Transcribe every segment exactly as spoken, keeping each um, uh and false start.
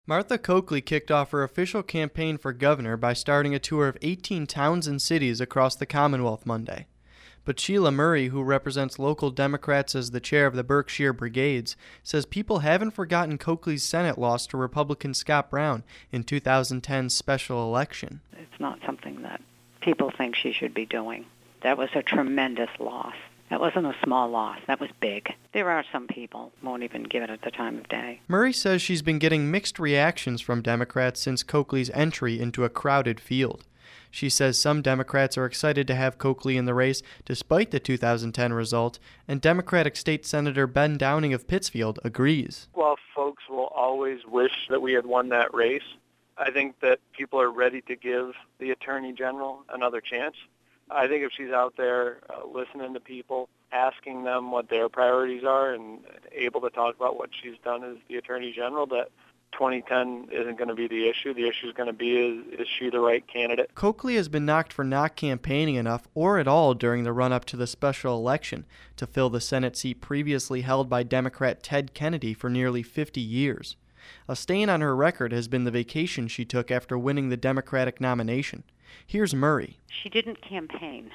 Martha Coakley kicked off her official campaign for governor by starting a tour of eighteen towns and cities across the Commonwealth Monday. But Sheila Murray, who represents local Democrats as the chair of the Berkshire Brigades, says people haven't forgotten Coakley's Senate loss to Republican Scott Brown in two thousand ten's special election. It's not something that people think she should be doing. That was a tremendous loss. That wasn't a small loss. That was big. There are some people who won't even give it at the time of day. Murray says she's been getting mixed reactions from Democrats since Coakley's entry into a crowded field. She says some Democrats are excited to have Coakley in the race despite the two thousand ten result, and Democratic State Senator Ben Downing of Pittsfield agrees. While folks will always wish that we had won that race, I think that people are ready to give the Attorney General another chance. I think if she's out there uh, listening to people, asking them what their priorities are, and able to talk about what she's done as the Attorney General, that twenty ten isn't going to be the issue. The issue is going to be, is, is she the right candidate? Coakley has been knocked for not campaigning enough or at all during the run-up to the special election to fill the Senate seat previously held by Democrat Ted Kennedy for nearly fifty years. A stain on her record has been the vacation she took after winning the Democratic nomination. Here's Murray. She didn't campaign.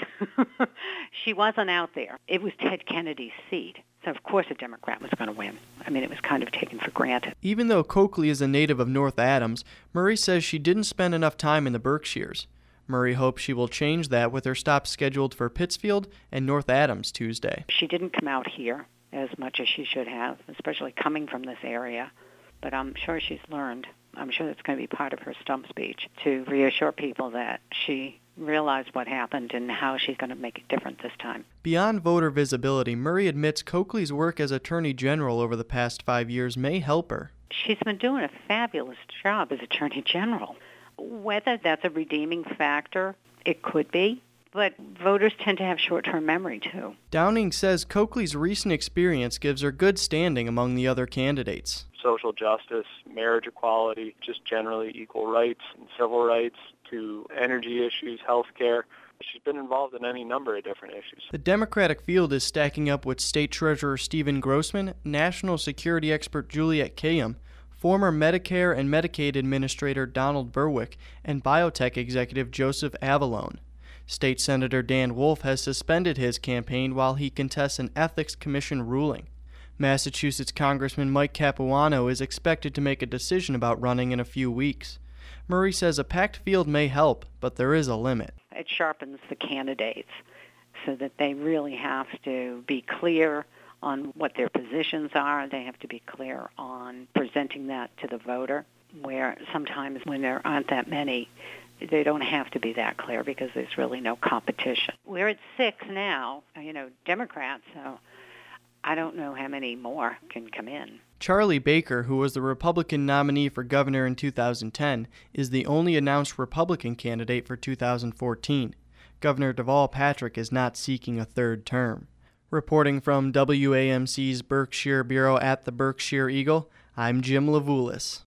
She wasn't out there. It was Ted Kennedy's seat. So, of course, a Democrat was going to win. I mean, it was kind of taken for granted. Even though Coakley is a native of North Adams, Murray says she didn't spend enough time in the Berkshires. Murray hopes she will change that with her stop scheduled for Pittsfield and North Adams Tuesday. She didn't come out here as much as she should have, especially coming from this area. But I'm sure she's learned. I'm sure that's going to be part of her stump speech, to reassure people that she realized what happened and how she's going to make it different this time. Beyond voter visibility, Murray admits Coakley's work as Attorney General over the past five years may help her. She's been doing a fabulous job as Attorney General. Whether that's a redeeming factor, it could be. But voters tend to have short-term memory, too. Downing says Coakley's recent experience gives her good standing among the other candidates. Social justice, marriage equality, just generally equal rights and civil rights, to energy issues, health care. She's been involved in any number of different issues. The Democratic field is stacking up with State Treasurer Stephen Grossman, National Security expert Juliette Kayyem, former Medicare and Medicaid Administrator Donald Berwick, and biotech executive Joseph Avalone. State Senator Dan Wolf has suspended his campaign while he contests an Ethics Commission ruling. Massachusetts Congressman Mike Capuano is expected to make a decision about running in a few weeks. Murray says a packed field may help, but there is a limit. It sharpens the candidates so that they really have to be clear on what their positions are. They have to be clear on presenting that to the voter, where sometimes when there aren't that many, they don't have to be that clear because there's really no competition. We're at six now, you know, Democrats, so I don't know how many more can come in. Charlie Baker, who was the Republican nominee for governor in two thousand ten, is the only announced Republican candidate for two thousand fourteen. Governor Deval Patrick is not seeking a third term. Reporting from W A M C's Berkshire Bureau at the Berkshire Eagle, I'm Jim Levulis.